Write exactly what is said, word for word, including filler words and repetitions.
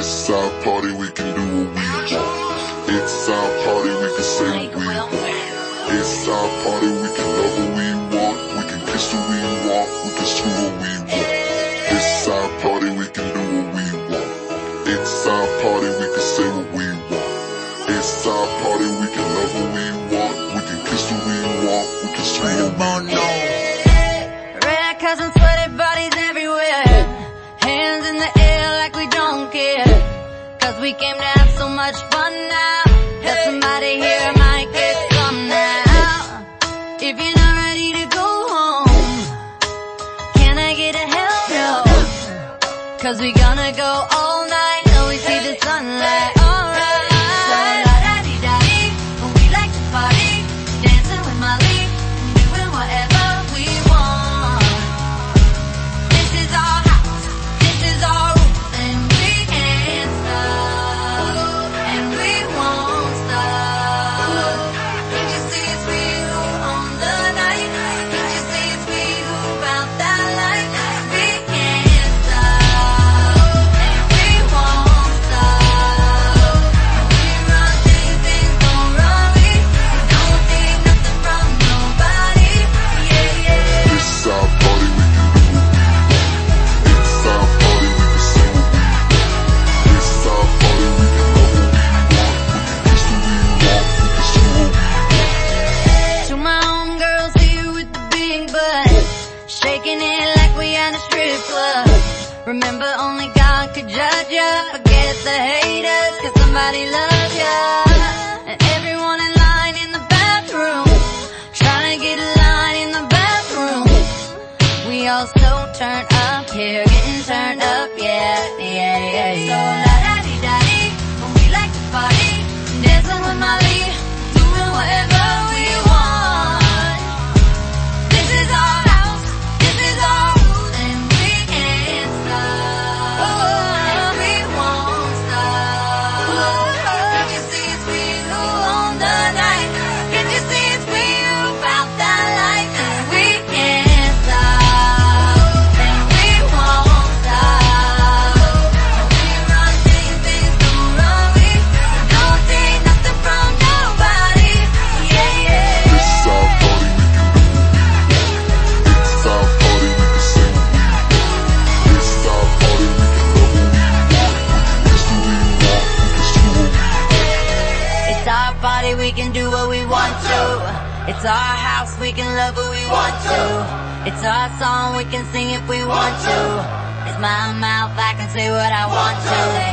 It's our party, we can do what we want. It's our party, we can say what we want. It's our party, we can love what we want. We can kiss what we want, we can screw what we want. It's our party, we can do what we want. It's our party, we can say what we want. It's our party, we can love what we want. We can kiss what we want, we can screw what we want. Red cousins, sweaty bodies everywhere. Hands in the air like we don't care. Cause we came to have so much fun now that somebody here might get some now. If you're not ready to go home, can I get a hell no? Cause we gonna go all night till we see the sunlight. Alright. So la-da-dee-da-dee, we like to party, dancing with Molly, doing whatever we want. This is our house, this is our rules, and we can't stop, and we won't stop. Can't you see it's we who own the night? Can't you see it's we who found that light? We can't stop, and we won't stop. We run things, things don't run me. We don't take nothing from nobody. Yeah, yeah. It's our party, we can do what we want. It's our party, we can say what we want. It's our party, we can love what we want. We can kiss what we want, we can screw what we want. To my homegirls here with the big butt, shaking it like we at a strip club. Remember, only God could judge ya. Forget the haters, cause somebody loves ya. And everyone in line in the bathroom, trying to get a line in the bathroom. We all so turned up here, getting turned up, yeah, yeah, yeah, yeah. So la-da-dee-da-dee, we like to party, dancing with Molly, doing whatever we want. This is our house, this is our rules, and we can't stop, and we won't stop. Can't you see it's we who own the night? Can't you see it's we who found that light? And we can't stop, and we won't stop. We run things, things don't run me. We don't take nothing from nobody. Yeah, yeah. It's our party, we can do what we want. It's our party, we can say what we want. It's our party, we can love what we want. We can kiss what we want, we can screw what we want. It's our party, we can do what we want to. It's our house, we can love what we want to. It's our song, we can sing if we want to. It's my mouth, I can say what I want to.